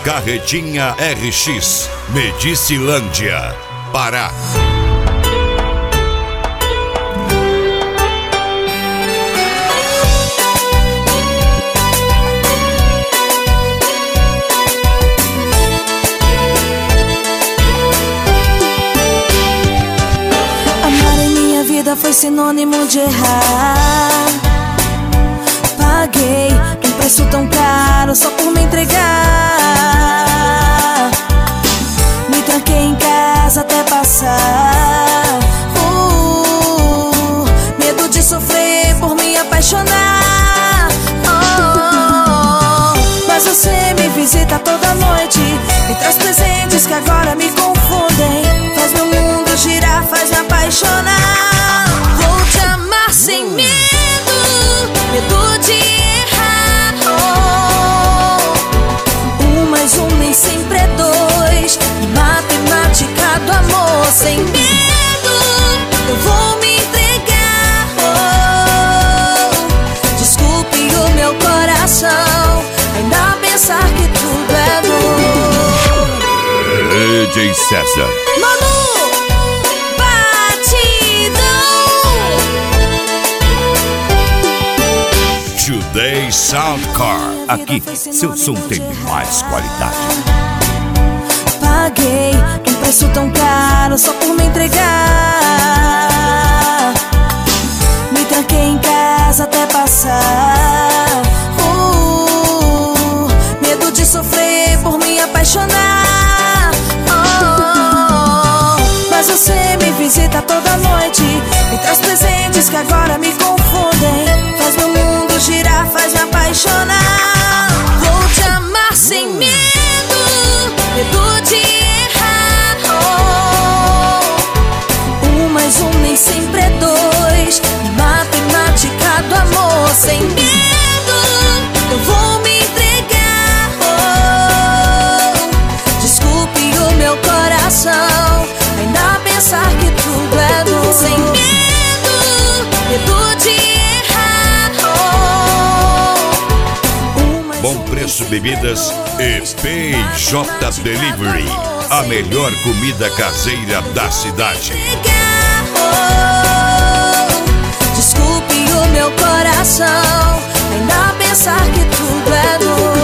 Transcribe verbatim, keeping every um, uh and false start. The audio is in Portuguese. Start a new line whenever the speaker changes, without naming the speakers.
Carretinha R X, Medicilândia, Pará.
Amar em minha vida foi sinônimo de errar. Paguei um preço tão caro só por me entregar. Me tranquei em casa até passar. uh, Medo de sofrer por me apaixonar. oh, Mas você me visita toda noite, me traz presentes que agora me confundem. Faz meu mundo girar, faz me apaixonar. Vou te amar sem medo, medo de errar. oh. Um mais um nem sempre é dois, matemática do amor. Sem medo, eu vou me entregar. oh. Desculpe o meu coração ainda pensar que tudo é dor.
D J César.
Manu,
Today Soundcar. Aqui, seu som tem mais qualidade.
Paguei um preço tão caro só por me entregar. Me tranquei em casa até passar. uh, Medo de sofrer por me apaixonar. oh, Mas você me visita toda noite, me traz presentes que agora me confundem. Faz meu mundo girar, faz me apaixonar. Vou te amar sem medo, medo de errar. oh. Um mais um nem sempre é dois, matemática do amor. Sem medo, eu vou me entregar. oh. Desculpe o meu coração ainda pensar que tudo é dor. Sem medo, medo de errar. oh.
Bom Preço Bebidas e P J Delivery, a melhor comida caseira da cidade.
Desculpe o meu coração ainda pensar que tudo é dor.